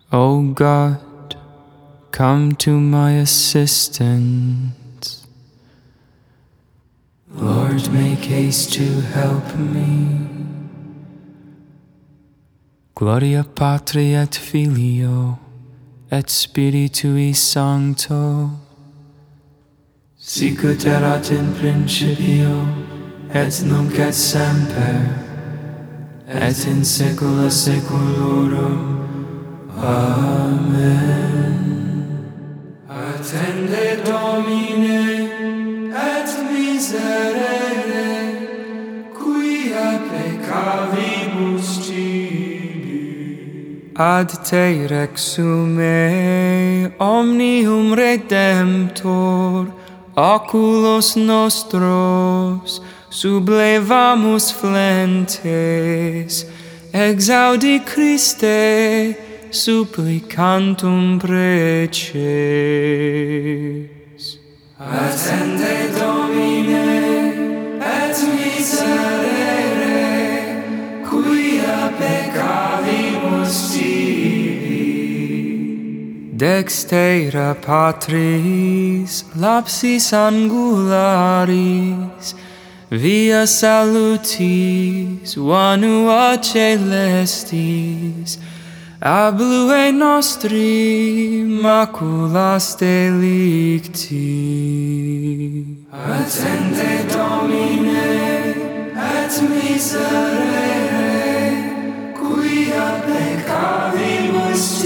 O God, come to my assistance. Lord, make haste to help me. Gloria Patri et Filio et Spiritui Sancto, sicut erat in principio, et nunc et semper, et in saecula saeculorum. Amen. Attende Domine, et miserere, quia peccavimus tibi. Ad te rexume, omnium Redemptor, oculos nostros, sublevamus flentes, exaudi Christe, supplicantum preces. Attende Domine, et miserere, quia peccavimus tibi. Dextera Patris, lapsis angularis, via salutis, vanua celestis, ablue nostri maculas delicti. Attende Domine, et miserere, quia peccavimus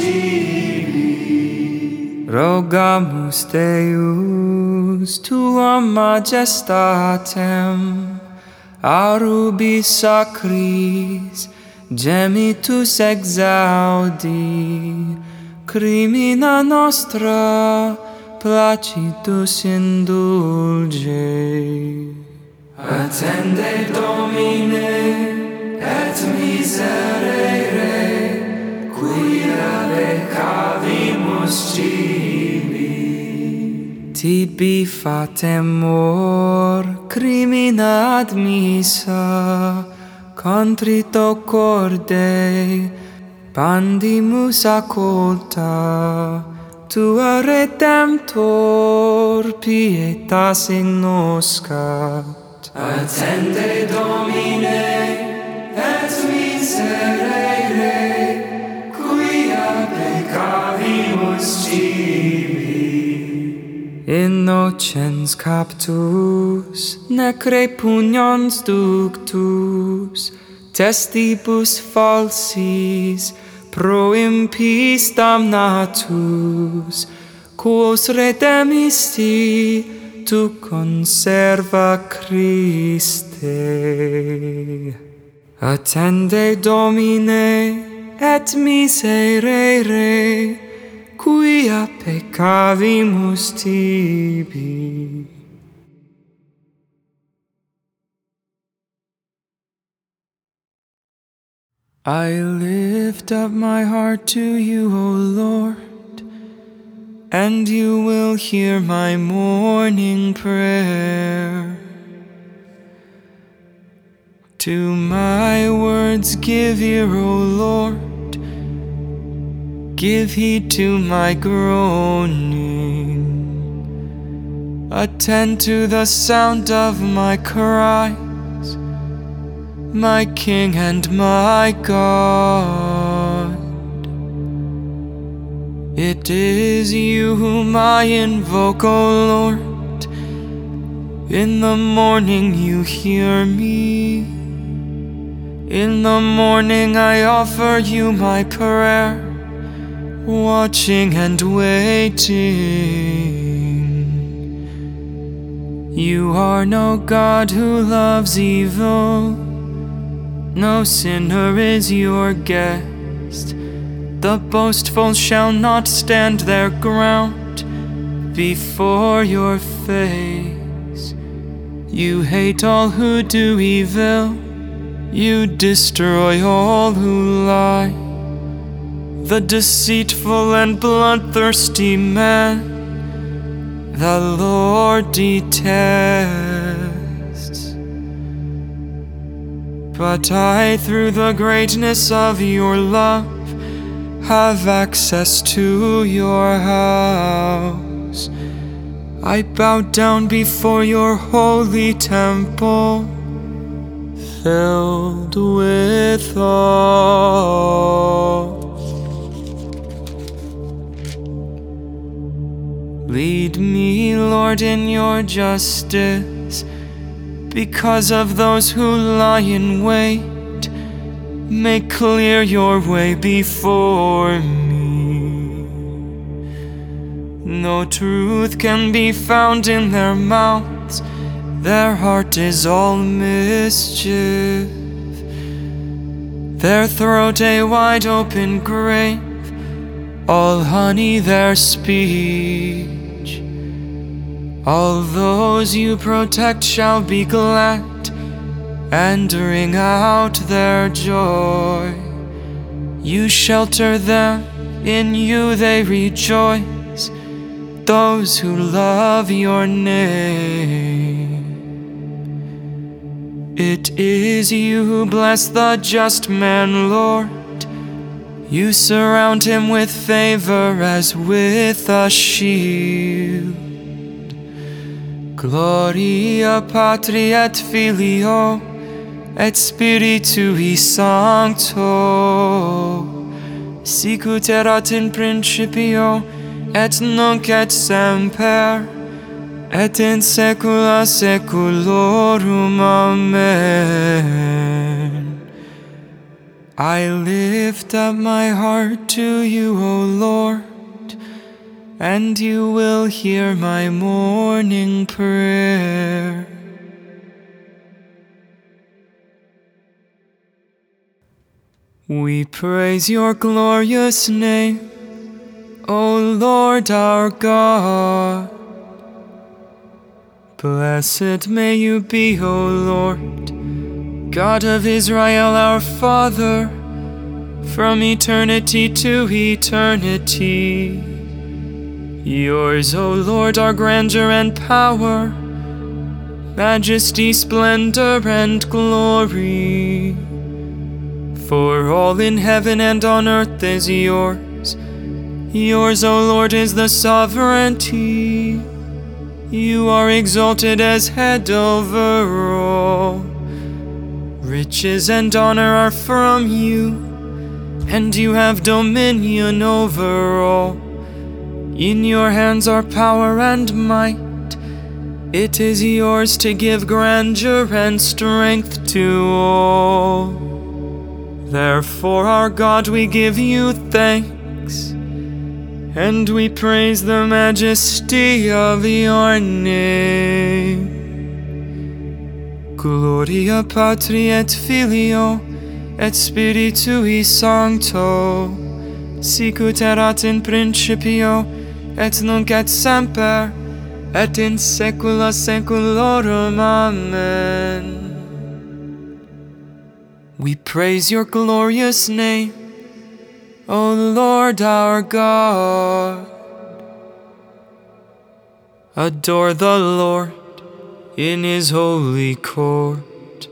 tibi. Rogamus Deus tuam majestatem, aurubis sacris, gemitus exaudi, crimina nostra placitus indulge. Attende Domine, et miserere, quia peccavimus tibi. Tibi fatemor, crimina admissa, contrito corde, pandimus accolta, tua Redemptor pietas ignoscat. Attende Domine, et miserere, quia peccavimus tibi. Innocens captus, necre pugnans ductus, testibus falsis, pro impis damnatus, quos redemisti, tu conserva Christe. Attende Domine, et miserere, quia peccavimus tibi. I lift up my heart to you, O Lord, and you will hear my morning prayer. To my words give ear, O Lord, give heed to my groaning. Attend to the sound of my cries, my King and my God. It is you whom I invoke, O Lord. In the morning you hear me. In the morning I offer you my prayer, watching and waiting. You are no God who loves evil, no sinner is your guest. The boastful shall not stand their ground before your face. You hate all who do evil, you destroy all who lie. The deceitful and bloodthirsty man, the Lord detests. But I, through the greatness of your love, have access to your house. I bow down before your holy temple, filled with awe. Lead me, Lord, in your justice, because of those who lie in wait. Make clear your way before me. No truth can be found in their mouths, their heart is all mischief. Their throat a wide open grave, all honey their speech. All those you protect shall be glad and ring out their joy. You shelter them, in you they rejoice, those who love your name. It is you who bless the just man, Lord. You surround him with favor as with a shield. Gloria Patri et Filio et Spiritui Sancto, sicut erat in principio, et nunc et semper, et in saecula saeculorum. Amen. I lift up my heart to you, O Lord, and you will hear my morning prayer. We praise your glorious name, O Lord our God. Blessed may you be, O Lord, God of Israel our Father, from eternity to eternity. Yours, O Lord, are grandeur and power, majesty, splendor, and glory. For all in heaven and on earth is yours. Yours, O Lord, is the sovereignty. You are exalted as head over all. Riches and honor are from you, and you have dominion over all. In your hands are power and might. It is yours to give grandeur and strength to all. Therefore, our God, we give you thanks, and we praise the majesty of your name. Gloria Patri et Filio et Spiritui Sancto, sicut erat in principio, et nunc et semper, et in saecula saeculorum. Amen. We praise your glorious name, O Lord our God. Adore the Lord in his holy court.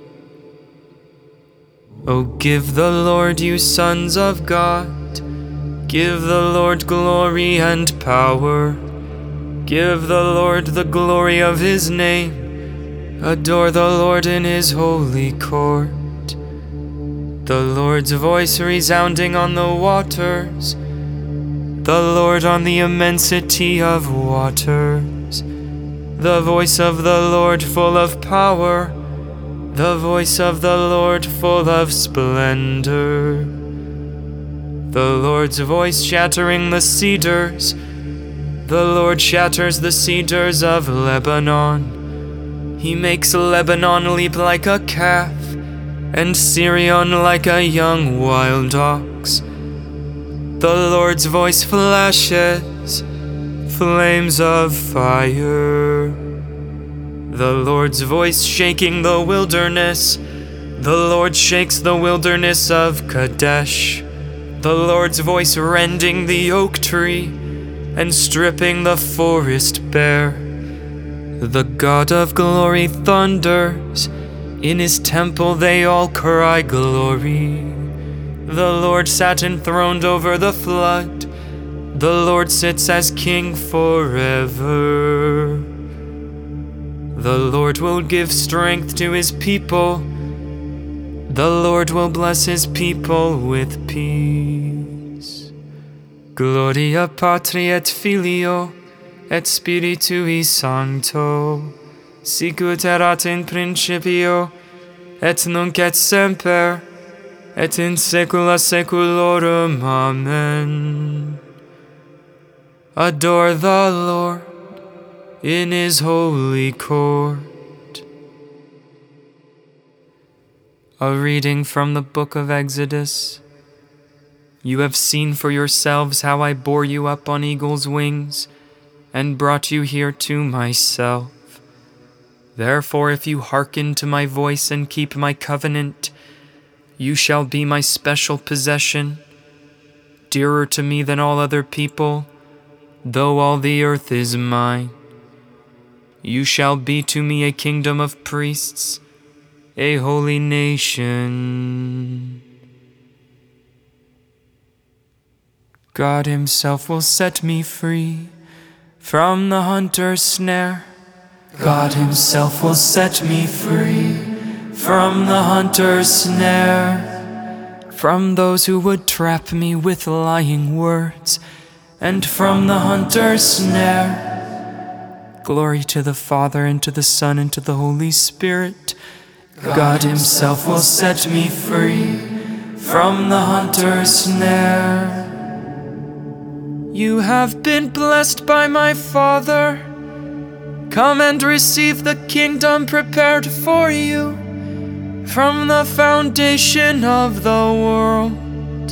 O give the Lord, you sons of God. Give the Lord glory and power. Give the Lord the glory of his name. Adore the Lord in his holy court. The Lord's voice resounding on the waters, the Lord on the immensity of waters, the voice of the Lord full of power, the voice of the Lord full of splendor. The Lord's voice shattering the cedars, the Lord shatters the cedars of Lebanon. He makes Lebanon leap like a calf, and Sirion like a young wild ox. The Lord's voice flashes flames of fire. The Lord's voice shaking the wilderness. The Lord shakes the wilderness of Kadesh. The Lord's voice rending the oak tree and stripping the forest bare. The God of glory thunders. In his temple they all cry glory. The Lord sat enthroned over the flood. The Lord sits as King forever. The Lord will give strength to His people. The Lord will bless His people with peace. Gloria Patri et Filio et Spiritui Sancto, sicut erat in principio, et nunc et semper, et in saecula saeculorum. Amen. Adore the Lord in His holy court. A reading from the book of Exodus. You have seen for yourselves how I bore you up on eagle's wings and brought you here to myself. Therefore, if you hearken to my voice and keep my covenant, you shall be my special possession, dearer to me than all other people, though all the earth is mine. You shall be to me a kingdom of priests, a holy nation. God Himself will set me free from the hunter's snare. God Himself will set me free from the hunter's snare, from those who would trap me with lying words, and from the hunter's snare. Glory to the Father, and to the Son, and to the Holy Spirit. God Himself will set me free from the hunter's snare. You have been blessed by my Father. Come and receive the kingdom prepared for you from the foundation of the world.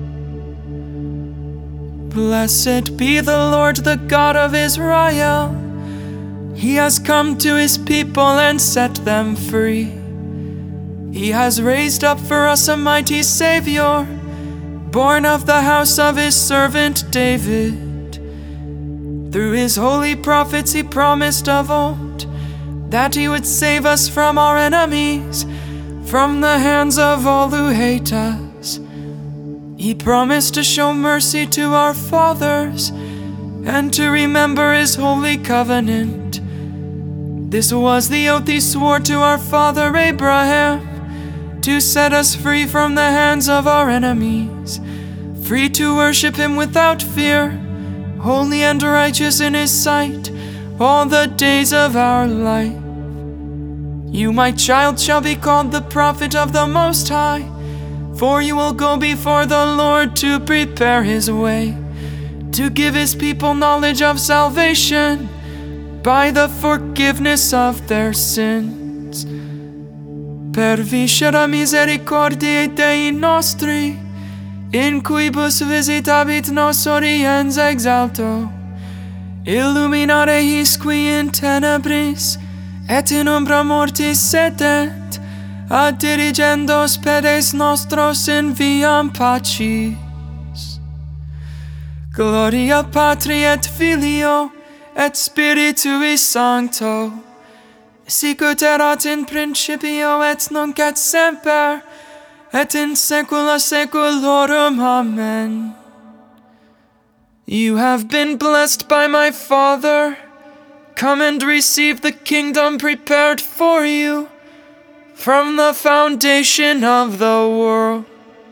Blessed be the Lord, the God of Israel. He has come to His people and set them free. He has raised up for us a mighty Savior, born of the house of His servant David. Through His holy prophets He promised of old that He would save us from our enemies, from the hands of all who hate us. He promised to show mercy to our fathers and to remember His holy covenant. This was the oath He swore to our father Abraham, to set us free from the hands of our enemies, free to worship Him without fear, holy and righteous in His sight, all the days of our life. You, my child, shall be called the prophet of the Most High, for you will go before the Lord to prepare His way, to give His people knowledge of salvation by the forgiveness of their sins. Per viscera misericordiae Dei nostri, in cuibus visitabit nos oriens exalto, illuminare his qui in tenebris et in umbra mortis sedet, ad dirigendos pedes nostros in viam pacis. Gloria Patri et Filio et Spiritui Sancto, sicut erat in principio et nunc et semper, et in saecula saeculorum. Amen. You have been blessed by my Father. Come and receive the kingdom prepared for you from the foundation of the world.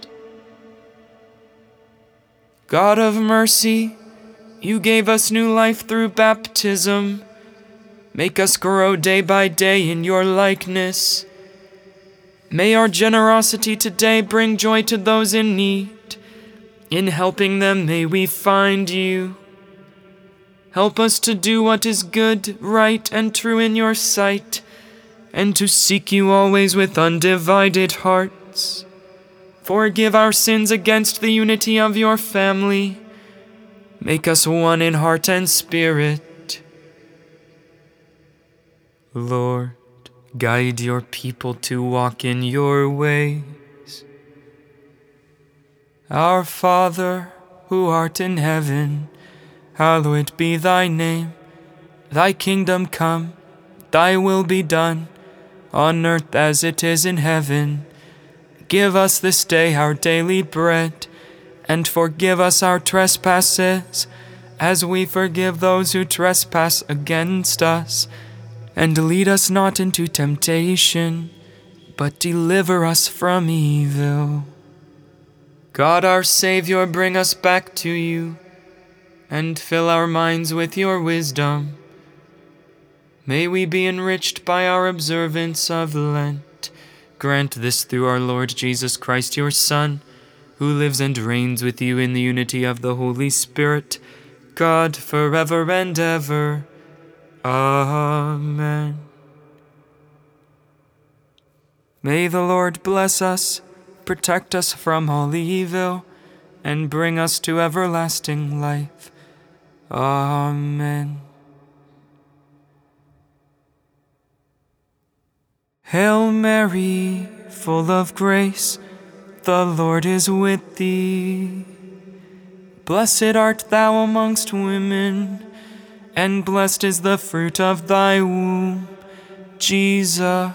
God of mercy, You gave us new life through baptism. Make us grow day by day in Your likeness. May our generosity today bring joy to those in need. In helping them, may we find You. Help us to do what is good, right, and true in Your sight, and to seek You always with undivided hearts. Forgive our sins against the unity of Your family. Make us one in heart and spirit. Lord, guide Your people to walk in Your ways. Our Father, who art in heaven, hallowed be Thy name. Thy kingdom come, Thy will be done, on earth as it is in heaven. Give us this day our daily bread, and forgive us our trespasses, as we forgive those who trespass against us. And lead us not into temptation, but deliver us from evil. God our Savior, bring us back to you, and fill our minds with your wisdom. May we be enriched by our observance of Lent. Grant this through our Lord Jesus Christ, your Son, who lives and reigns with you in the unity of the Holy Spirit, God, forever and ever. Amen. May the Lord bless us, protect us from all evil, and bring us to everlasting life. Amen. Hail Mary, full of grace, the Lord is with thee. Blessed art thou amongst women, and blessed is the fruit of thy womb, Jesus.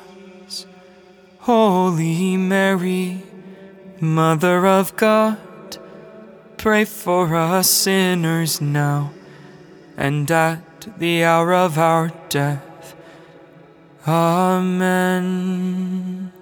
Holy Mary, Mother of God, pray for us sinners now, and at the hour of our death. Amen.